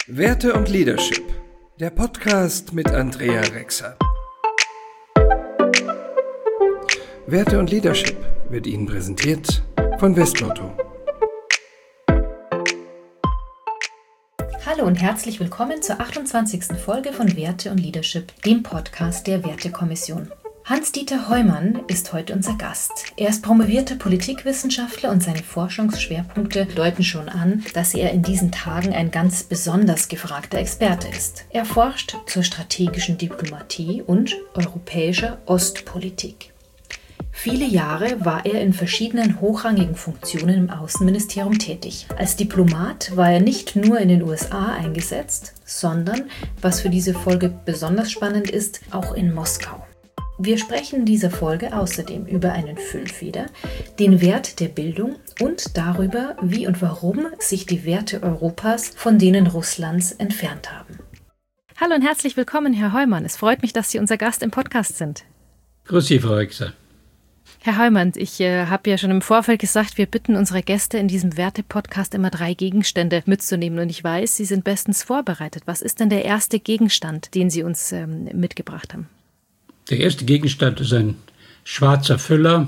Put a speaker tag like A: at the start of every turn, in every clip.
A: Werte und Leadership, der Podcast mit Andrea Rexer. Werte und Leadership wird Ihnen präsentiert von Westlotto.
B: Hallo und herzlich willkommen zur 28. Folge von Werte und Leadership, dem Podcast der Wertekommission. Hans-Dieter Heumann ist heute unser Gast. Er ist promovierter Politikwissenschaftler und seine Forschungsschwerpunkte deuten schon an, dass er in diesen Tagen ein ganz besonders gefragter Experte ist. Er forscht zur strategischen Diplomatie und europäischer Ostpolitik. Viele Jahre war er in verschiedenen hochrangigen Funktionen im Außenministerium tätig. Als Diplomat war er nicht nur in den USA eingesetzt, sondern, was für diese Folge besonders spannend ist, auch in Moskau. Wir sprechen in dieser Folge außerdem über einen Füllfeder, den Wert der Bildung und darüber, wie und warum sich die Werte Europas von denen Russlands entfernt haben. Hallo und herzlich willkommen, Herr Heumann. Es freut mich, dass Sie unser Gast im Podcast sind.
C: Grüß Sie, Frau Rexer.
B: Herr Heumann, ich habe ja schon im Vorfeld gesagt, wir bitten unsere Gäste in diesem Werte-Podcast immer 3 Gegenstände mitzunehmen. Und ich weiß, Sie sind bestens vorbereitet. Was ist denn der erste Gegenstand, den Sie uns mitgebracht haben?
C: Der erste Gegenstand ist ein schwarzer Füller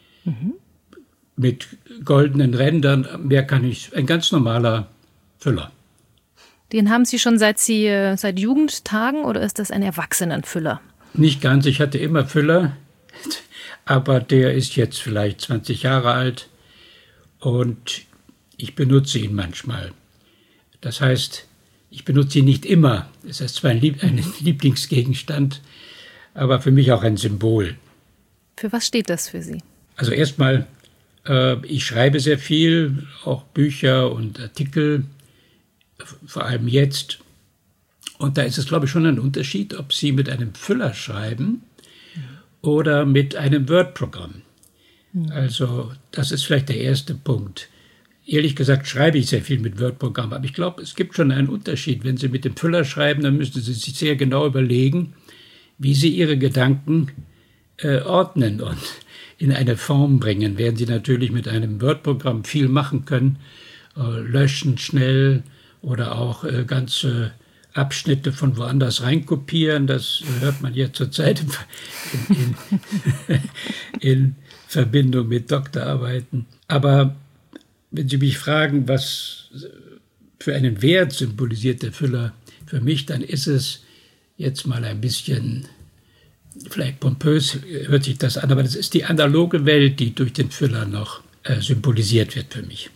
C: mit goldenen Rändern. Mehr kann ich, ein ganz normaler Füller.
B: Den haben Sie schon seit Jugendtagen oder ist das ein Erwachsenenfüller?
C: Nicht ganz, ich hatte immer Füller, aber der ist jetzt vielleicht 20 Jahre alt und ich benutze ihn manchmal. Das heißt, ich benutze ihn nicht immer. Es ist zwar ein Lieblingsgegenstand, aber für mich auch ein Symbol.
B: Für was steht das für Sie?
C: Also erstmal, ich schreibe sehr viel, auch Bücher und Artikel, vor allem jetzt. Und da ist es, glaube ich, schon ein Unterschied, ob Sie mit einem Füller schreiben oder mit einem Word-Programm. Also das ist vielleicht der erste Punkt. Ehrlich gesagt schreibe ich sehr viel mit Word-Programm, aber ich glaube, es gibt schon einen Unterschied. Wenn Sie mit dem Füller schreiben, dann müssen Sie sich sehr genau überlegen, wie Sie Ihre Gedanken ordnen und in eine Form bringen. Werden Sie natürlich mit einem Word-Programm viel machen können, löschen schnell oder auch ganze Abschnitte von woanders reinkopieren. Das hört man jetzt zurzeit in Verbindung mit Doktorarbeiten. Aber wenn Sie mich fragen, was für einen Wert symbolisiert der Füller für mich, dann ist es jetzt mal ein bisschen, vielleicht pompös hört sich das an, aber das ist die analoge Welt, die durch den Füller noch symbolisiert wird für mich.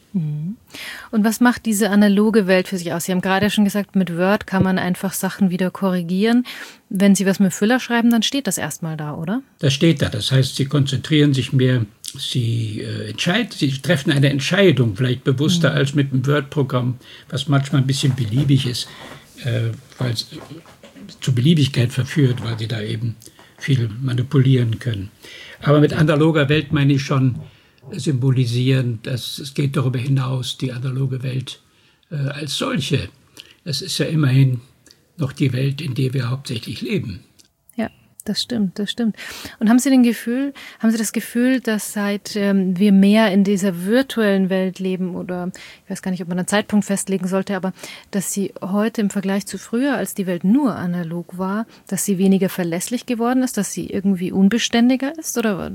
B: Und was macht diese analoge Welt für sich aus? Sie haben gerade schon gesagt, mit Word kann man einfach Sachen wieder korrigieren. Wenn Sie was mit Füller schreiben, dann steht das erstmal da, oder?
C: Das steht da. Das heißt, Sie konzentrieren sich mehr, Sie treffen eine Entscheidung, vielleicht bewusster als mit einem Word-Programm, was manchmal ein bisschen beliebig ist, weil es zu Beliebigkeit verführt, weil Sie da eben viel manipulieren können. Aber mit analoger Welt meine ich schon symbolisieren, dass es geht darüber hinaus, die analoge Welt als solche. Es ist ja immerhin noch die Welt, in der wir hauptsächlich leben.
B: Ja, das stimmt. Und haben Sie das Gefühl, dass seit wir mehr in dieser virtuellen Welt leben, oder ich weiß gar nicht, ob man einen Zeitpunkt festlegen sollte, aber dass Sie heute im Vergleich zu früher, als die Welt nur analog war, dass sie weniger verlässlich geworden ist, dass sie irgendwie unbeständiger ist? Oder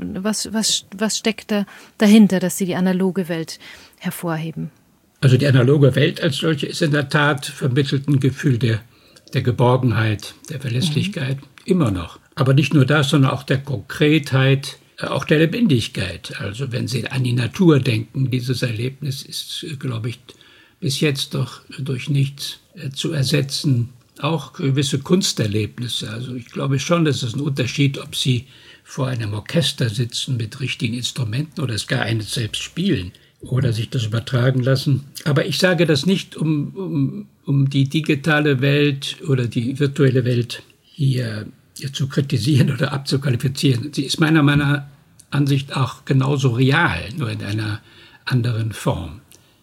B: was steckt da dahinter, dass Sie die analoge Welt hervorheben?
C: Also die analoge Welt als solche ist in der Tat vermittelt ein Gefühl der Geborgenheit, der Verlässlichkeit, immer noch. Aber nicht nur das, sondern auch der Konkretheit, auch der Lebendigkeit. Also wenn Sie an die Natur denken, dieses Erlebnis ist, glaube ich, bis jetzt doch durch nichts zu ersetzen. Auch gewisse Kunsterlebnisse. Also ich glaube schon, dass es ein Unterschied, ob Sie vor einem Orchester sitzen mit richtigen Instrumenten oder es gar eines selbst spielen oder sich das übertragen lassen. Aber ich sage das nicht, um die digitale Welt oder die virtuelle Welt hier zu kritisieren oder abzuqualifizieren. Sie ist meiner Ansicht auch genauso real, nur in einer anderen Form.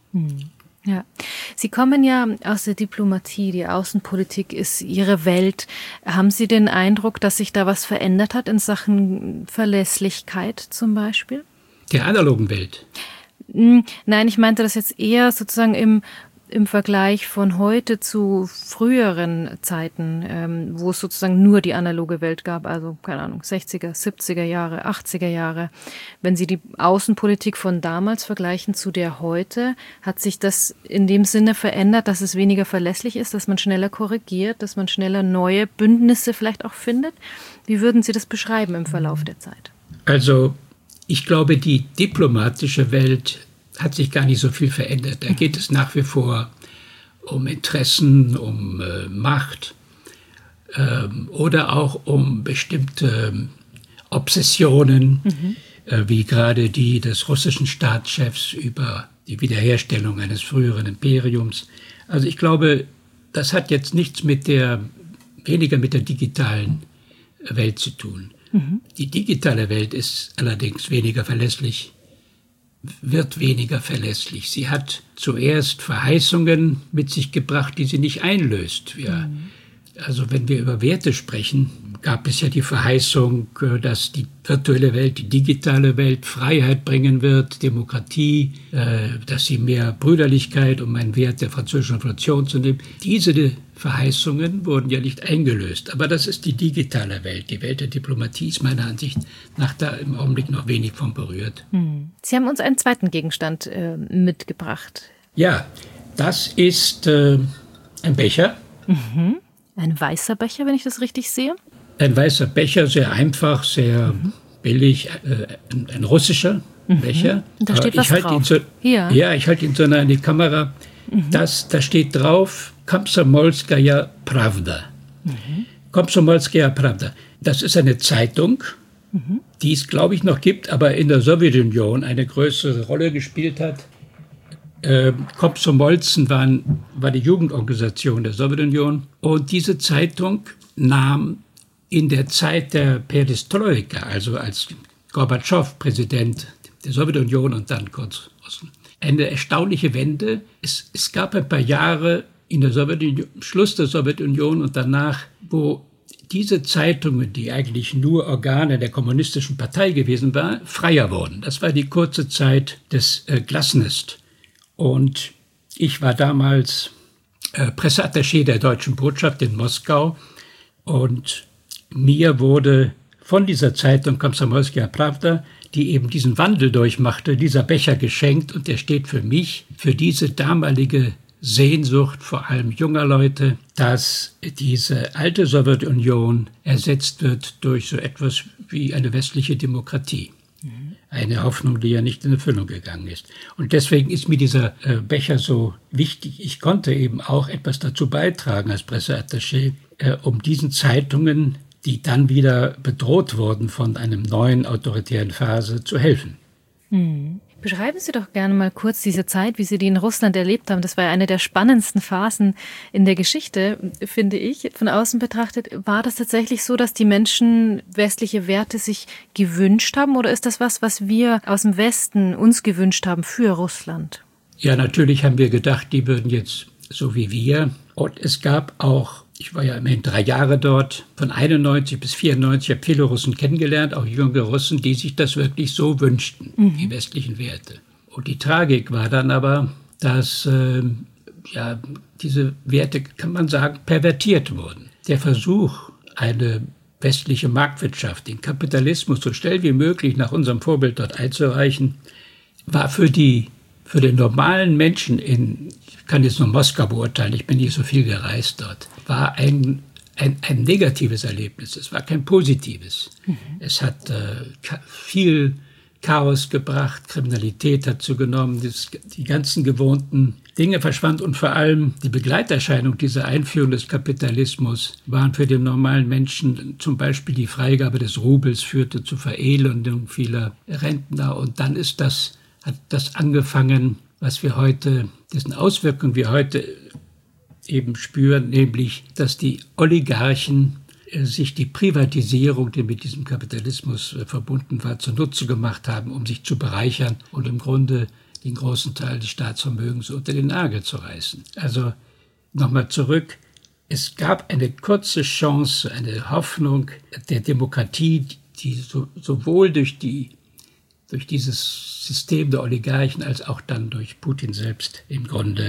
B: Ja, Sie kommen ja aus der Diplomatie, die Außenpolitik ist Ihre Welt. Haben Sie den Eindruck, dass sich da was verändert hat in Sachen Verlässlichkeit zum Beispiel?
C: Der analogen Welt?
B: Nein, ich meinte das jetzt eher sozusagen im im Vergleich von heute zu früheren Zeiten, wo es sozusagen nur die analoge Welt gab, also keine Ahnung, 60er, 70er Jahre, 80er Jahre. Wenn Sie die Außenpolitik von damals vergleichen zu der heute, hat sich das in dem Sinne verändert, dass es weniger verlässlich ist, dass man schneller korrigiert, dass man schneller neue Bündnisse vielleicht auch findet? Wie würden Sie das beschreiben im Verlauf der Zeit? Also ich glaube, die diplomatische Welt hat sich gar nicht so viel verändert. Da geht es nach wie vor um Interessen, um Macht oder auch um bestimmte Obsessionen, wie gerade die des russischen Staatschefs über die Wiederherstellung eines früheren Imperiums. Also ich glaube, das hat jetzt nichts weniger mit der digitalen Welt zu tun. Die digitale Welt ist allerdings weniger verlässlich, wird weniger verlässlich. Sie hat zuerst Verheißungen mit sich gebracht, die sie nicht einlöst. Also wenn wir über Werte sprechen, gab es ja die Verheißung, dass die virtuelle Welt, die digitale Welt Freiheit bringen wird, Demokratie, dass sie mehr Brüderlichkeit, um einen Wert der französischen Revolution zu nehmen. Diese Verheißungen wurden ja nicht eingelöst. Aber das ist die digitale Welt. Die Welt der Diplomatie ist meiner Ansicht nach da im Augenblick noch wenig von berührt. Sie haben uns einen zweiten Gegenstand mitgebracht. Ja, das ist ein Becher. Ein weißer Becher, wenn ich das richtig sehe? Ein weißer Becher, sehr einfach, sehr billig, ein russischer Becher. Da steht was drauf. Ja, ich halte ihn so nah in die Kamera. Da steht drauf, Komsomolskaja Prawda. Komsomolskaja Prawda. Das ist eine Zeitung, die es, glaube ich, noch gibt, aber in der Sowjetunion eine größere Rolle gespielt hat. Komsomolzen war die Jugendorganisation der Sowjetunion. Und diese Zeitung nahm in der Zeit der Perestroika, also als Gorbatschow Präsident der Sowjetunion und dann kurz eine erstaunliche Wende. Es gab ein paar Jahre in der Sowjetunion, Schluss der Sowjetunion und danach, wo diese Zeitungen, die eigentlich nur Organe der kommunistischen Partei gewesen waren, freier wurden. Das war die kurze Zeit des Glasnost. Und ich war damals Presseattaché der Deutschen Botschaft in Moskau und mir wurde von dieser Zeitung Komsomolskaja Prawda, die eben diesen Wandel durchmachte, dieser Becher geschenkt und der steht für mich, für diese damalige Sehnsucht vor allem junger Leute, dass diese alte Sowjetunion ersetzt wird durch so etwas wie eine westliche Demokratie. Eine Hoffnung, die ja nicht in Erfüllung gegangen ist. Und deswegen ist mir dieser Becher so wichtig. Ich konnte eben auch etwas dazu beitragen als Presseattaché, um diesen Zeitungen, die dann wieder bedroht wurden von einem neuen autoritären Phase, zu helfen. Beschreiben Sie doch gerne mal kurz diese Zeit, wie Sie die in Russland erlebt haben. Das war ja eine der spannendsten Phasen in der Geschichte, finde ich. Von außen betrachtet, war das tatsächlich so, dass die Menschen westliche Werte sich gewünscht haben? Oder ist das was wir aus dem Westen uns gewünscht haben für Russland? Ja, natürlich haben wir gedacht, die würden jetzt so wie wir. Und es gab auch, ich war ja immerhin 3 Jahre dort, von 91 bis 94, ich habe viele Russen kennengelernt, auch junge Russen, die sich das wirklich so wünschten, die westlichen Werte. Und die Tragik war dann aber, dass diese Werte, kann man sagen, pervertiert wurden. Der Versuch, eine westliche Marktwirtschaft, den Kapitalismus so schnell wie möglich nach unserem Vorbild dort einzureichen, war für den normalen Menschen ich kann jetzt nur Moskau beurteilen, ich bin nicht so viel gereist dort, war ein negatives Erlebnis. Es war kein positives. Es hat viel Chaos gebracht, Kriminalität hat zugenommen, die ganzen gewohnten Dinge verschwanden und vor allem die Begleiterscheinung dieser Einführung des Kapitalismus waren für den normalen Menschen, zum Beispiel die Freigabe des Rubels führte zu Verelendung vieler Rentner und dann hat das angefangen, was wir heute, dessen Auswirkungen wir heute eben spüren, nämlich, dass die Oligarchen sich die Privatisierung, die mit diesem Kapitalismus verbunden war, zunutze gemacht haben, um sich zu bereichern und im Grunde den großen Teil des Staatsvermögens unter den Nagel zu reißen. Also nochmal zurück, es gab eine kurze Chance, eine Hoffnung der Demokratie, die sowohl durch dieses System der Oligarchen als auch dann durch Putin selbst im Grunde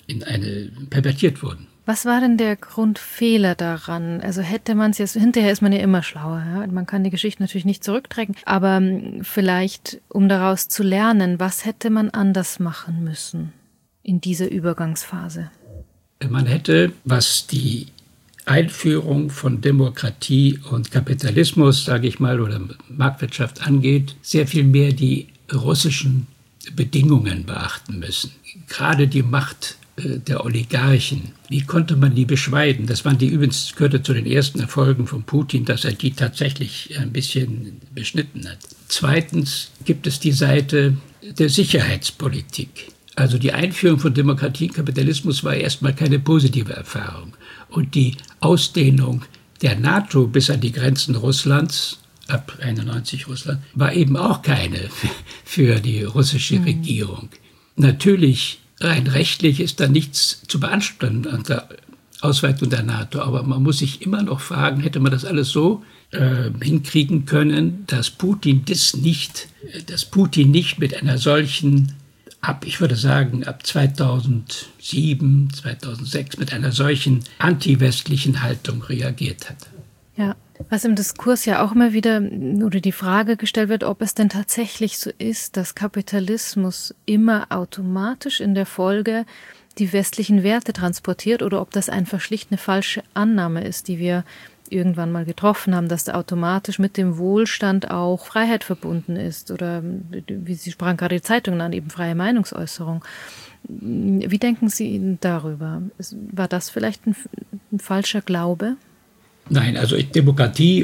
C: pervertiert wurden.
B: Was war denn der Grundfehler daran? Also hätte man es jetzt, hinterher ist man ja immer schlauer. Ja? Man kann die Geschichte natürlich nicht zurückdrängen, aber vielleicht, um daraus zu lernen, was hätte man anders machen müssen in dieser Übergangsphase?
C: Man hätte, was die Einführung von Demokratie und Kapitalismus, sage ich mal, oder Marktwirtschaft angeht, sehr viel mehr die russischen Bedingungen beachten müssen. Gerade die Macht der Oligarchen. Wie konnte man die beschneiden? Das waren übrigens, gehörte zu den ersten Erfolgen von Putin, dass er die tatsächlich ein bisschen beschnitten hat. Zweitens gibt es die Seite der Sicherheitspolitik. Also die Einführung von Demokratie und Kapitalismus war erstmal keine positive Erfahrung. Und die Ausdehnung der NATO bis an die Grenzen Russlands, ab 1991 Russland, war eben auch keine für die russische Regierung. Natürlich, rein rechtlich ist da nichts zu beanstanden an der Ausweitung der NATO, aber man muss sich immer noch fragen, hätte man das alles so hinkriegen können, dass Putin nicht mit einer solchen, ich würde sagen, ab 2007, 2006 mit einer solchen antiwestlichen Haltung reagiert hat.
B: Ja, was im Diskurs ja auch immer wieder oder die Frage gestellt wird, ob es denn tatsächlich so ist, dass Kapitalismus immer automatisch in der Folge die westlichen Werte transportiert oder ob das einfach schlicht eine falsche Annahme ist, die wir irgendwann mal getroffen haben, dass da automatisch mit dem Wohlstand auch Freiheit verbunden ist oder, wie Sie sprachen gerade die Zeitungen an, eben freie Meinungsäußerung. Wie denken Sie darüber? War das vielleicht ein falscher Glaube?
C: Nein, also Demokratie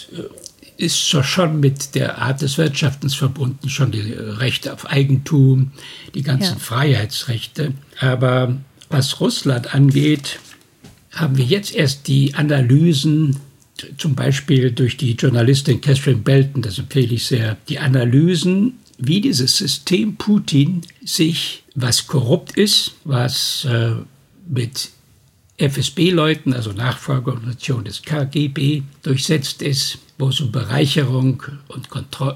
C: ist schon mit der Art des Wirtschaftens verbunden, schon die Rechte auf Eigentum, die ganzen Freiheitsrechte. Aber was Russland angeht, haben wir jetzt erst die Analysen, zum Beispiel durch die Journalistin Catherine Belton, das empfehle ich sehr, die Analysen, wie dieses System Putin sich, was korrupt ist, was mit FSB-Leuten, also Nachfolgeorganisation des KGB, durchsetzt ist, wo es um Bereicherung und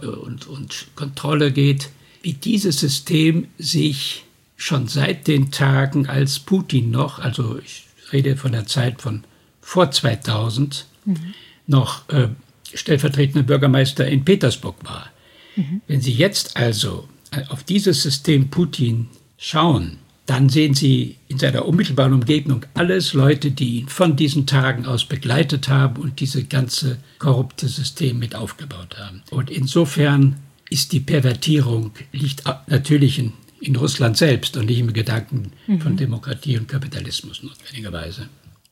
C: Kontrolle geht, wie dieses System sich schon seit den Tagen, als Putin noch, also ich rede von der Zeit von vor 2000, noch stellvertretender Bürgermeister in Petersburg war. Wenn Sie jetzt also auf dieses System Putin schauen, dann sehen Sie in seiner unmittelbaren Umgebung alles Leute, die ihn von diesen Tagen aus begleitet haben und diese ganze korrupte System mit aufgebaut haben. Und insofern ist die Pervertierung, liegt natürlich in Russland selbst und nicht im Gedanken von Demokratie und Kapitalismus notwendigerweise.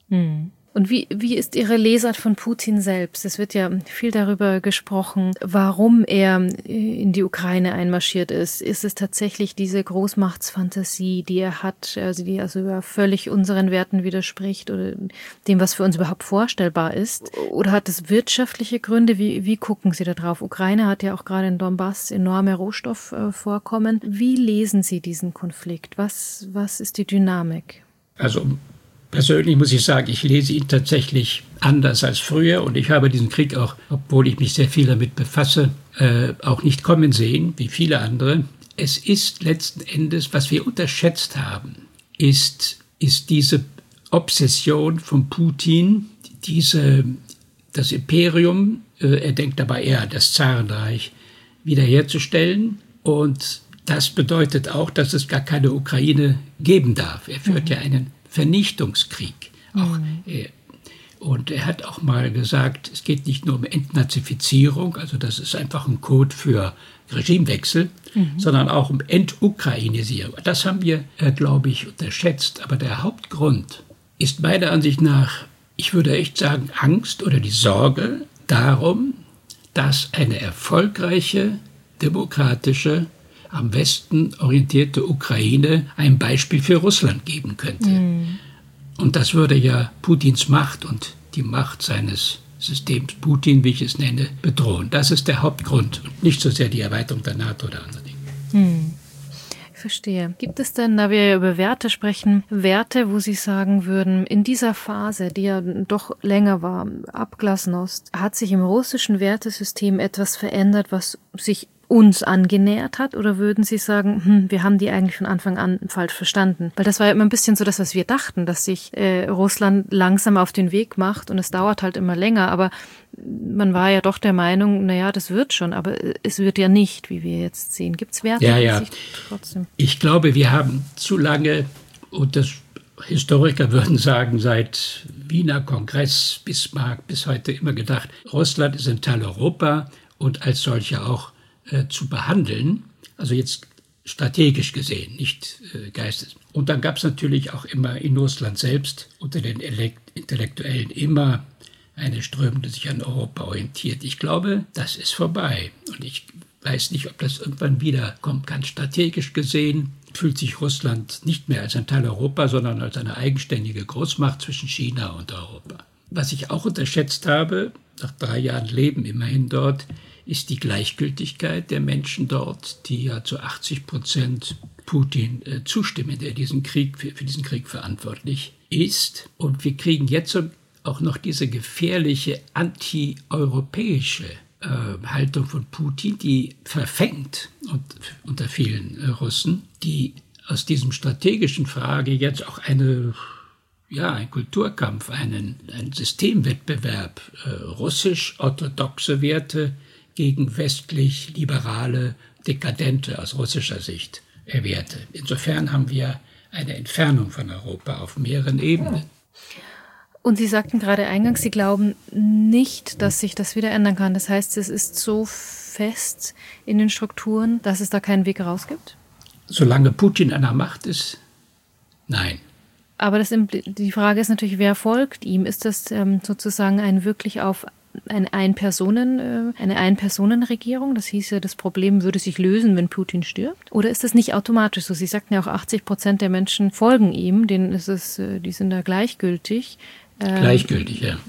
B: Und wie ist Ihre Lesart von Putin selbst? Es wird ja viel darüber gesprochen, warum er in die Ukraine einmarschiert ist. Ist es tatsächlich diese Großmachtsfantasie, die er hat, die also völlig unseren Werten widerspricht oder dem, was für uns überhaupt vorstellbar ist? Oder hat es wirtschaftliche Gründe? Wie gucken Sie da drauf? Ukraine hat ja auch gerade in Donbass enorme Rohstoffvorkommen. Wie lesen Sie diesen Konflikt? Was ist die Dynamik?
C: Also persönlich muss ich sagen, ich lese ihn tatsächlich anders als früher und ich habe diesen Krieg auch, obwohl ich mich sehr viel damit befasse, auch nicht kommen sehen, wie viele andere. Es ist letzten Endes, was wir unterschätzt haben, ist diese Obsession von Putin, das Imperium, er denkt dabei eher an das Zarenreich, wiederherzustellen. Und das bedeutet auch, dass es gar keine Ukraine geben darf. Er führt ja einen Vernichtungskrieg. Und er hat auch mal gesagt, es geht nicht nur um Entnazifizierung, also das ist einfach ein Code für Regimewechsel, sondern auch um Entukrainisierung. Das haben wir, glaube ich, unterschätzt. Aber der Hauptgrund ist meiner Ansicht nach, ich würde echt sagen, Angst oder die Sorge darum, dass eine erfolgreiche, demokratische, am Westen orientierte Ukraine ein Beispiel für Russland geben könnte. Und das würde ja Putins Macht und die Macht seines Systems Putin, wie ich es nenne, bedrohen. Das ist der Hauptgrund und nicht so sehr die Erweiterung der NATO oder andere Dinge.
B: Ich verstehe. Gibt es denn, da wir über Werte sprechen, Werte, wo Sie sagen würden, in dieser Phase, die ja doch länger war, ab Glasnost, hat sich im russischen Wertesystem etwas verändert, was sich uns angenähert hat? Oder würden Sie sagen, wir haben die eigentlich von Anfang an falsch verstanden? Weil das war ja immer ein bisschen so das, was wir dachten, dass sich Russland langsam auf den Weg macht und es dauert halt immer länger. Aber man war ja doch der Meinung, das wird schon, aber es wird ja nicht, wie wir jetzt sehen. Gibt es Werte?
C: Ja.
B: Trotzdem?
C: Ich glaube, wir haben zu lange, und das Historiker würden sagen, seit Wiener Kongress, Bismarck bis heute immer gedacht, Russland ist ein Teil Europa und als solcher auch zu behandeln, also jetzt strategisch gesehen, nicht geistes. Und dann gab es natürlich auch immer in Russland selbst unter den Intellektuellen immer eine Strömung, die sich an Europa orientiert. Ich glaube, das ist vorbei und ich weiß nicht, ob das irgendwann wiederkommen kann. Strategisch gesehen fühlt sich Russland nicht mehr als ein Teil Europa, sondern als eine eigenständige Großmacht zwischen China und Europa. Was ich auch unterschätzt habe, nach 3 Jahren Leben immerhin dort, ist die Gleichgültigkeit der Menschen dort, die ja zu 80% Putin zustimmen, der für diesen Krieg verantwortlich ist. Und wir kriegen jetzt auch noch diese gefährliche anti-europäische Haltung von Putin, die verfängt unter vielen Russen, die aus diesem strategischen Frage jetzt auch ein Kulturkampf, einen Systemwettbewerb, russisch-orthodoxe Werte gegen westlich-liberale, dekadente aus russischer Sicht Werte. Insofern haben wir eine Entfernung von Europa auf mehreren Ebenen.
B: Und Sie sagten gerade eingangs, Sie glauben nicht, dass sich das wieder ändern kann. Das heißt, es ist so fest in den Strukturen, dass es da keinen Weg raus gibt?
C: Solange Putin an der Macht ist, nein.
B: Aber die Frage ist natürlich, wer folgt ihm? Ist das sozusagen eine Ein-Personen-Regierung? Das hieß ja, das Problem würde sich lösen, wenn Putin stirbt. Oder ist das nicht automatisch so? Sie sagten ja auch, 80% der Menschen folgen ihm, die sind da gleichgültig.
C: Gleichgültig, ja.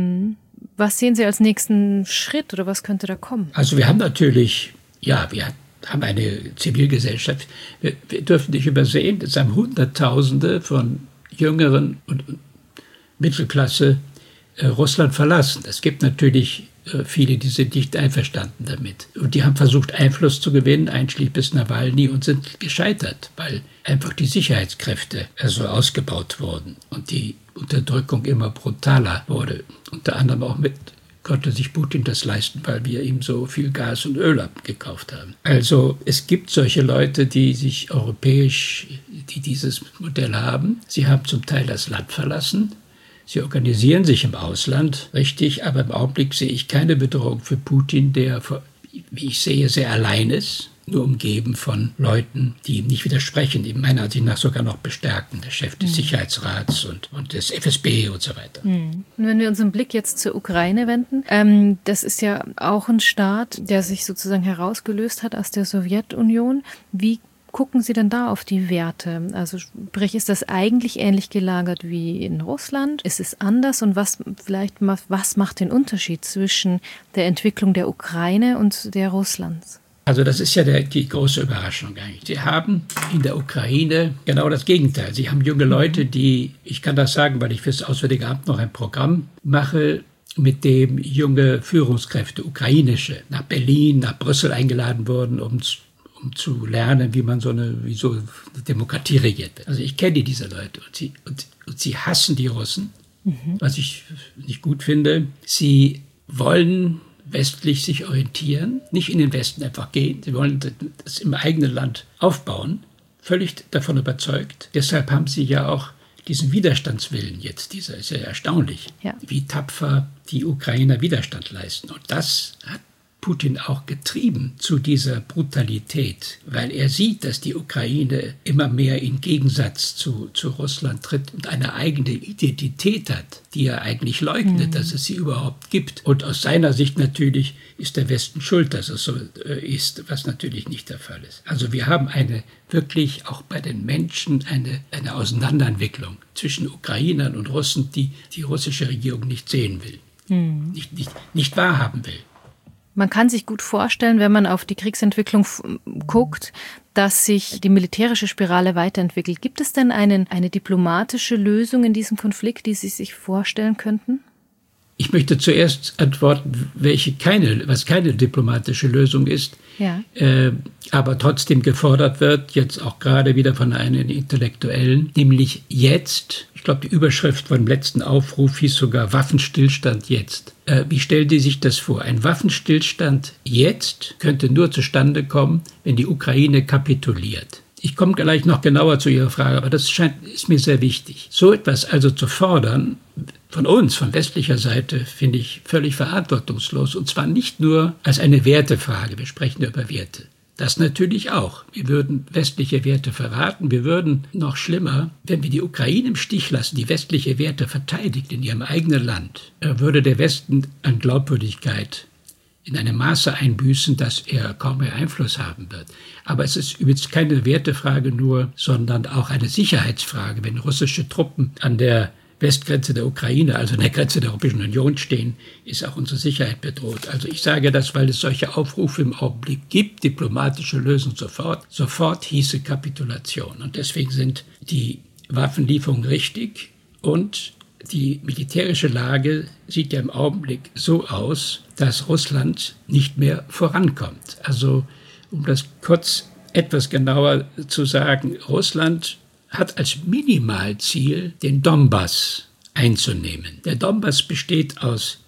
B: Was sehen Sie als nächsten Schritt oder was könnte da kommen?
C: Also wir haben natürlich, wir haben eine Zivilgesellschaft. Wir dürfen nicht übersehen, es haben Hunderttausende von Jüngeren und Mittelklasse Russland verlassen. Es gibt natürlich viele, die sind nicht einverstanden damit. Und die haben versucht, Einfluss zu gewinnen, einschließlich bis Nawalny, und sind gescheitert, weil einfach die Sicherheitskräfte ausgebaut wurden und die Unterdrückung immer brutaler wurde. Unter anderem auch konnte sich Putin das leisten, weil wir ihm so viel Gas und Öl abgekauft haben. Also es gibt solche Leute, die sich europäisch, die dieses Modell haben. Sie haben zum Teil das Land verlassen. Sie organisieren sich im Ausland, richtig, aber im Augenblick sehe ich keine Bedrohung für Putin, der, wie ich sehe, sehr allein ist, nur umgeben von Leuten, die ihm nicht widersprechen, die meiner Ansicht nach sogar noch bestärken, der Chef des Sicherheitsrats und des FSB und so weiter.
B: Und wenn wir unseren Blick jetzt zur Ukraine wenden, das ist ja auch ein Staat, der sich sozusagen herausgelöst hat aus der Sowjetunion. Wie gucken Sie denn da auf die Werte? Also sprich, ist das eigentlich ähnlich gelagert wie in Russland? Ist es anders? Und was macht den Unterschied zwischen der Entwicklung der Ukraine und der Russlands?
C: Also das ist ja die große Überraschung eigentlich. Sie haben in der Ukraine genau das Gegenteil. Sie haben junge Leute, ich kann das sagen, weil ich fürs Auswärtige Amt noch ein Programm mache, mit dem junge Führungskräfte, ukrainische, nach Berlin, nach Brüssel eingeladen wurden, um zu lernen, wie man so eine Demokratie regiert. Also ich kenne diese Leute und sie hassen die Russen, was ich nicht gut finde. Sie wollen westlich sich orientieren, nicht in den Westen einfach gehen. Sie wollen das im eigenen Land aufbauen, völlig davon überzeugt. Deshalb haben sie ja auch diesen Widerstandswillen jetzt. Dieser ist ja erstaunlich, wie tapfer die Ukrainer Widerstand leisten. Und das hat Putin auch getrieben zu dieser Brutalität, weil er sieht, dass die Ukraine immer mehr in Gegensatz zu Russland tritt und eine eigene Identität hat, die er eigentlich leugnet, dass es sie überhaupt gibt. Und aus seiner Sicht natürlich ist der Westen schuld, dass es so ist, was natürlich nicht der Fall ist. Also wir haben wirklich auch bei den Menschen eine Auseinanderentwicklung zwischen Ukrainern und Russen, die russische Regierung nicht sehen will, nicht wahrhaben will.
B: Man kann sich gut vorstellen, wenn man auf die Kriegsentwicklung guckt, dass sich die militärische Spirale weiterentwickelt. Gibt es denn eine diplomatische Lösung in diesem Konflikt, die Sie sich vorstellen könnten?
C: Ich möchte zuerst antworten, was keine diplomatische Lösung ist,
B: ja.
C: Aber trotzdem gefordert wird, jetzt auch gerade wieder von einem Intellektuellen, nämlich jetzt, ich glaube, die Überschrift vom letzten Aufruf hieß sogar Waffenstillstand jetzt. Wie stellen die sich das vor? Ein Waffenstillstand jetzt könnte nur zustande kommen, wenn die Ukraine kapituliert. Ich komme gleich noch genauer zu Ihrer Frage, aber das ist mir sehr wichtig. So etwas also zu fordern, von uns, von westlicher Seite, finde ich völlig verantwortungslos. Und zwar nicht nur als eine Wertefrage. Wir sprechen über Werte. Das natürlich auch. Wir würden westliche Werte verraten. Wir würden, noch schlimmer, wenn wir die Ukraine im Stich lassen, die westliche Werte verteidigt in ihrem eigenen Land, würde der Westen an Glaubwürdigkeit in einem Maße einbüßen, dass er kaum mehr Einfluss haben wird. Aber es ist übrigens keine Wertefrage nur, sondern auch eine Sicherheitsfrage. Wenn russische Truppen an der Westgrenze der Ukraine, also an der Grenze der Europäischen Union stehen, ist auch unsere Sicherheit bedroht. Also ich sage das, weil es solche Aufrufe im Augenblick gibt, diplomatische Lösung sofort. Sofort hieße Kapitulation. Und deswegen sind die Waffenlieferungen richtig und die militärische Lage sieht ja im Augenblick so aus, dass Russland nicht mehr vorankommt. Also, um das kurz etwas genauer zu sagen, Russland hat als Minimalziel, den Donbass einzunehmen. Der Donbass besteht aus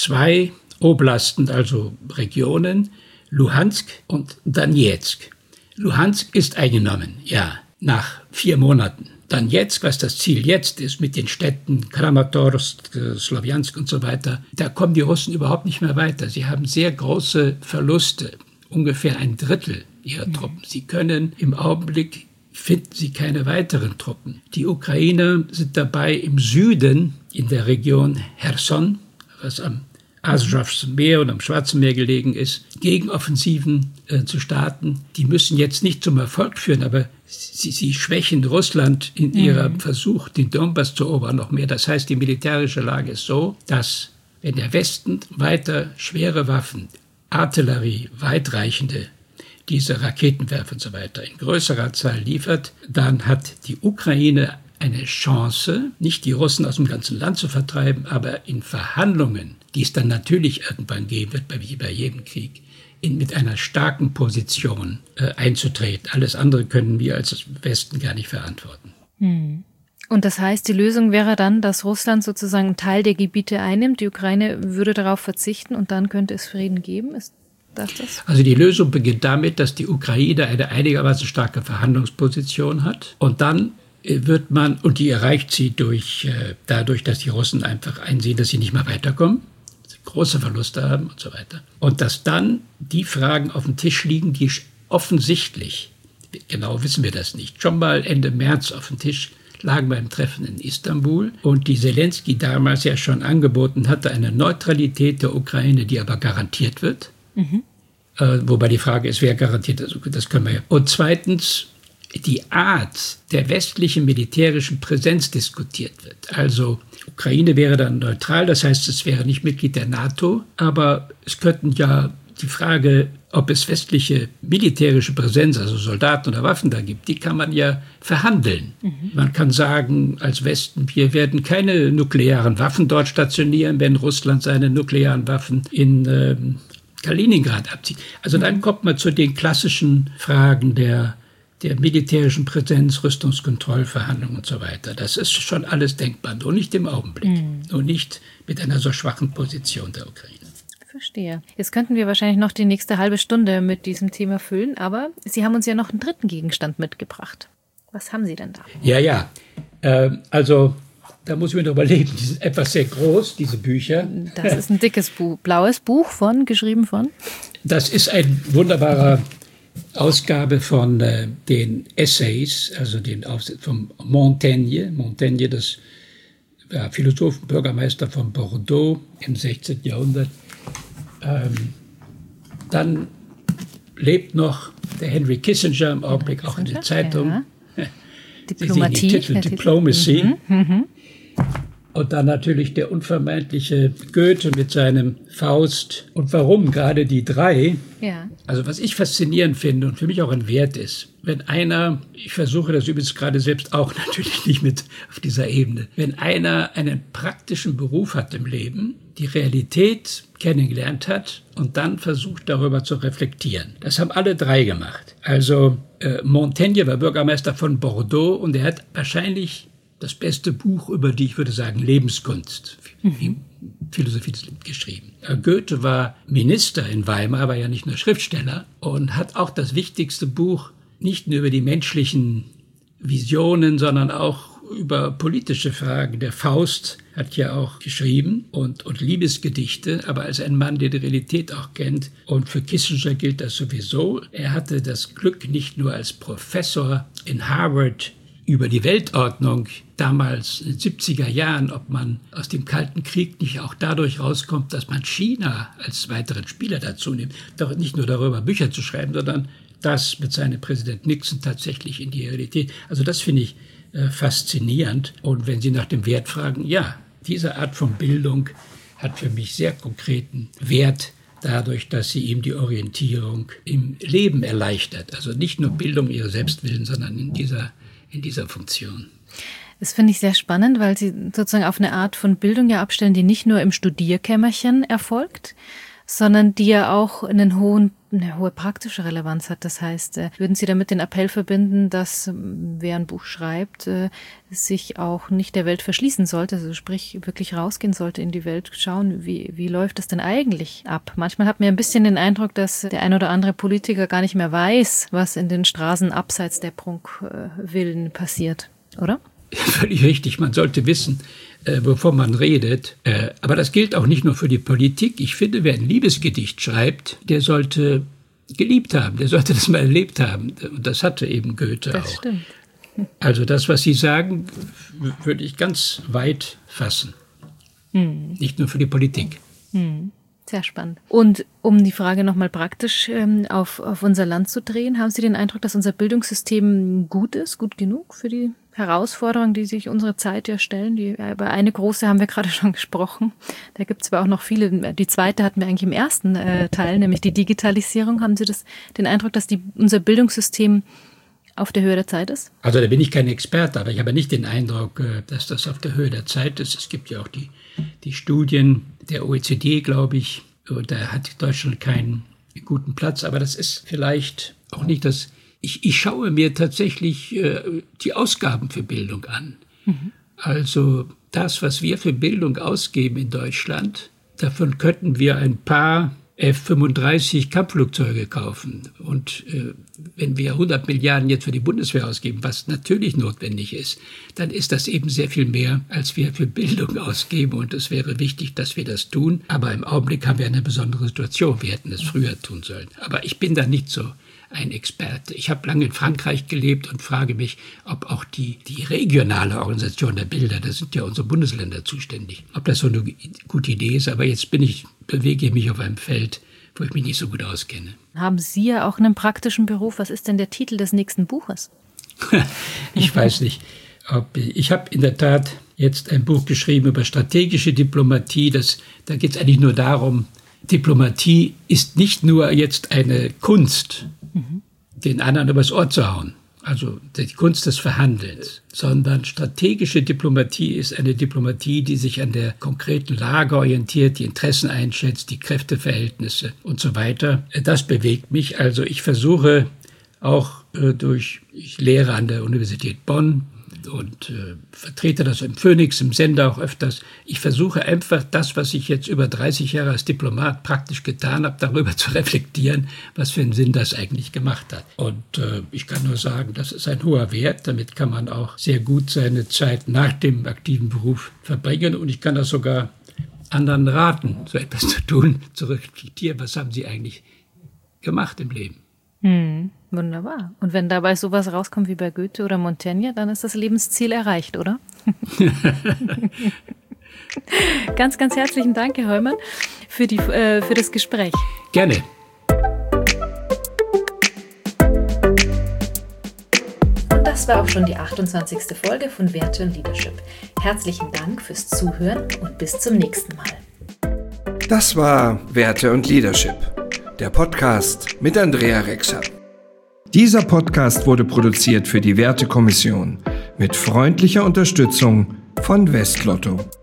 C: 2 Oblasten, also Regionen, Luhansk und Donezk. Luhansk ist eingenommen, ja, nach 4 Monaten. Donezk, was das Ziel jetzt ist, mit den Städten Kramatorsk, Slowjansk und so weiter, da kommen die Russen überhaupt nicht mehr weiter. Sie haben sehr große Verluste, ungefähr 1/3 ihrer Truppen. Sie können im Augenblick, finden sie keine weiteren Truppen. Die Ukrainer sind dabei, im Süden, in der Region Cherson, was am Asowschen Meer und am Schwarzen Meer gelegen ist, Gegenoffensiven zu starten. Die müssen jetzt nicht zum Erfolg führen, aber sie schwächen Russland in ihrem Versuch, den Donbass zu erobern, noch mehr. Das heißt, die militärische Lage ist so, dass wenn der Westen weiter schwere Waffen, Artillerie, weitreichende, diese Raketenwerfer und so weiter in größerer Zahl liefert, dann hat die Ukraine eine Chance, nicht die Russen aus dem ganzen Land zu vertreiben, aber in Verhandlungen, die es dann natürlich irgendwann geben wird, wie bei jedem Krieg, mit einer starken Position einzutreten. Alles andere können wir als Westen gar nicht verantworten.
B: Und das heißt, die Lösung wäre dann, dass Russland sozusagen einen Teil der Gebiete einnimmt, die Ukraine würde darauf verzichten und dann könnte es Frieden geben? Ist das?
C: Also die Lösung beginnt damit, dass die Ukraine eine einigermaßen starke Verhandlungsposition hat und dann wird man, und die erreicht sie dadurch, dass die Russen einfach einsehen, dass sie nicht mehr weiterkommen, große Verluste haben und so weiter. Und dass dann die Fragen auf dem Tisch liegen, die offensichtlich, genau wissen wir das nicht, schon mal Ende März auf dem Tisch lagen beim Treffen in Istanbul und die Zelensky damals ja schon angeboten hatte, eine Neutralität der Ukraine, die aber garantiert wird. Wobei die Frage ist, wer garantiert das? Das können wir ja. Und zweitens, die Art der westlichen militärischen Präsenz diskutiert wird. Also Ukraine wäre dann neutral, das heißt, es wäre nicht Mitglied der NATO, aber es könnten ja die Frage, ob es westliche militärische Präsenz, also Soldaten oder Waffen da gibt, die kann man ja verhandeln. Man kann sagen, als Westen, wir werden keine nuklearen Waffen dort stationieren, wenn Russland seine nuklearen Waffen in Kaliningrad abzieht. Also dann kommt man zu den klassischen Fragen der militärischen Präsenz, Rüstungskontrollverhandlungen und so weiter. Das ist schon alles denkbar, nur nicht im Augenblick. Nur nicht mit einer so schwachen Position der Ukraine.
B: Verstehe. Jetzt könnten wir wahrscheinlich noch die nächste halbe Stunde mit diesem Thema füllen, aber Sie haben uns ja noch einen dritten Gegenstand mitgebracht. Was haben Sie denn da?
C: Ja. Also da muss ich mir noch überlegen, die sind etwas sehr groß, diese Bücher.
B: Das ist ein dickes Buch, blaues Buch geschrieben von? Das
C: ist ein wunderbarer Ausgabe von den Essays, also von Montaigne. Montaigne, das war Philosoph, Bürgermeister von Bordeaux im 16. Jahrhundert. Dann lebt noch der Henry Kissinger im Augenblick auch in der Zeitung.
B: Ja. Diplomatie.
C: Sie sehen den Titel Diplomacy. Und dann natürlich der unvermeidliche Goethe mit seinem Faust. Und warum gerade die drei?
B: Ja.
C: Also was ich faszinierend finde und für mich auch ein Wert ist, wenn einer, ich versuche das übrigens gerade selbst auch natürlich nicht mit auf dieser Ebene, wenn einer einen praktischen Beruf hat im Leben, die Realität kennengelernt hat und dann versucht, darüber zu reflektieren. Das haben alle drei gemacht. Also Montaigne war Bürgermeister von Bordeaux und er hat wahrscheinlich das beste Buch über die, ich würde sagen, Lebenskunst, Philosophie geschrieben. Goethe war Minister in Weimar, war ja nicht nur Schriftsteller und hat auch das wichtigste Buch nicht nur über die menschlichen Visionen, sondern auch über politische Fragen. Der Faust hat ja auch geschrieben und Liebesgedichte, aber als ein Mann, der die Realität auch kennt. Und für Kissinger gilt das sowieso. Er hatte das Glück, nicht nur als Professor in Harvard über die Weltordnung damals in den 70er Jahren, ob man aus dem Kalten Krieg nicht auch dadurch rauskommt, dass man China als weiteren Spieler dazu nimmt, doch nicht nur darüber Bücher zu schreiben, sondern das mit seinem Präsident Nixon tatsächlich in die Realität. Also das finde ich faszinierend. Und wenn Sie nach dem Wert fragen, ja, diese Art von Bildung hat für mich sehr konkreten Wert, dadurch, dass sie ihm die Orientierung im Leben erleichtert. Also nicht nur Bildung ihrer Selbstwillen, sondern in dieser Funktion.
B: Das finde ich sehr spannend, weil Sie sozusagen auf eine Art von Bildung ja abstellen, die nicht nur im Studierkämmerchen erfolgt, sondern die ja auch eine hohe praktische Relevanz hat. Das heißt, würden Sie damit den Appell verbinden, dass wer ein Buch schreibt, sich auch nicht der Welt verschließen sollte, also sprich wirklich rausgehen sollte in die Welt, schauen, wie läuft das denn eigentlich ab? Manchmal hat man ein bisschen den Eindruck, dass der ein oder andere Politiker gar nicht mehr weiß, was in den Straßen abseits der Prunkvillen passiert, oder?
C: Völlig richtig, man sollte wissen, wovon man redet. Aber das gilt auch nicht nur für die Politik. Ich finde, wer ein Liebesgedicht schreibt, der sollte geliebt haben, der sollte das mal erlebt haben. Und das hatte eben Goethe auch.
B: Das stimmt.
C: Also das, was Sie sagen, würde ich ganz weit fassen. Nicht nur für die Politik.
B: Sehr spannend. Und um die Frage nochmal praktisch auf unser Land zu drehen, haben Sie den Eindruck, dass unser Bildungssystem gut ist, gut genug für die Herausforderungen, die sich unsere Zeit ja stellen? Über eine große haben wir gerade schon gesprochen. Da gibt es aber auch noch viele. Die zweite hatten wir eigentlich im ersten Teil, nämlich die Digitalisierung. Haben Sie den Eindruck, dass unser Bildungssystem auf der Höhe der Zeit ist?
C: Also da bin ich kein Experte, aber ich habe nicht den Eindruck, dass das auf der Höhe der Zeit ist. Es gibt ja auch die Studien der OECD, glaube ich, und da hat Deutschland keinen guten Platz. Aber das ist vielleicht auch nicht das. Ich schaue mir tatsächlich die Ausgaben für Bildung an. Also das, was wir für Bildung ausgeben in Deutschland, davon könnten wir ein paar F-35 Kampfflugzeuge kaufen. Und wenn wir 100 Milliarden jetzt für die Bundeswehr ausgeben, was natürlich notwendig ist, dann ist das eben sehr viel mehr, als wir für Bildung ausgeben. Und es wäre wichtig, dass wir das tun. Aber im Augenblick haben wir eine besondere Situation. Wir hätten es früher tun sollen. Aber ich bin da nicht so ein Experte. Ich habe lange in Frankreich gelebt und frage mich, ob auch die regionale Organisation der Bilder, da sind ja unsere Bundesländer zuständig, ob das so eine gute Idee ist. Aber jetzt bewege ich mich auf einem Feld, wo ich mich nicht so gut auskenne.
B: Haben Sie ja auch einen praktischen Beruf? Was ist denn der Titel des nächsten Buches?
C: Ich weiß nicht. Ich habe in der Tat jetzt ein Buch geschrieben über strategische Diplomatie. Da geht es eigentlich nur darum, Diplomatie ist nicht nur jetzt eine Kunst, den anderen übers Ohr zu hauen, also die Kunst des Verhandelns, sondern strategische Diplomatie ist eine Diplomatie, die sich an der konkreten Lage orientiert, die Interessen einschätzt, die Kräfteverhältnisse und so weiter. Das bewegt mich. Also ich versuche auch ich lehre an der Universität Bonn und vertrete das im Phoenix, im Sender auch öfters. Ich versuche einfach das, was ich jetzt über 30 Jahre als Diplomat praktisch getan habe, darüber zu reflektieren, was für einen Sinn das eigentlich gemacht hat. Und ich kann nur sagen, das ist ein hoher Wert. Damit kann man auch sehr gut seine Zeit nach dem aktiven Beruf verbringen. Und ich kann das sogar anderen raten, so etwas zu tun, zu reflektieren. Was haben sie eigentlich gemacht im Leben?
B: Wunderbar. Und wenn dabei sowas rauskommt wie bei Goethe oder Montaigne, dann ist das Lebensziel erreicht, oder? Ganz, ganz herzlichen Dank, Herr Heumann, für das Gespräch.
C: Gerne.
B: Das war auch schon die 28. Folge von Werte und Leadership. Herzlichen Dank fürs Zuhören und bis zum nächsten Mal.
A: Das war Werte und Leadership, der Podcast mit Andrea Rexer. Dieser Podcast wurde produziert für die Wertekommission mit freundlicher Unterstützung von Westlotto.